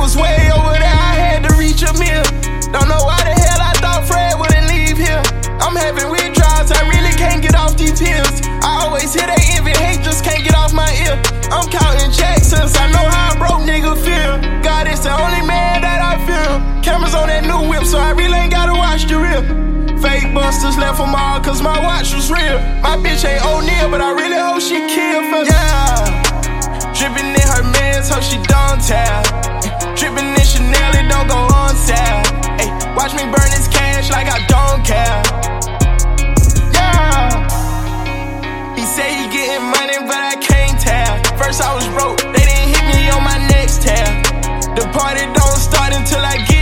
was way over there, I had to reach a meal. Don't know why the hell I thought Fred wouldn't leave here. I'm having withdrawals, I really can't get off these pills. I always hear they envy, hate just can't get off my ear. I'm counting checks since I know how a broke nigga feel. God is the only man that I feel. Cameras on that new whip, so I really ain't gotta watch the real. Fake busters left them all cause my watch was real. My bitch ain't O'Neal, but I really hope she killed for yeah. Drippin' in her mans, hope she don't tell. Drippin' in Chanel, it don't go on sale. Ay, watch me burn this cash like I don't care. Yeah. He say he getting money, but I can't tell. First I was broke, they didn't hit me on my next tab. The party don't start until I get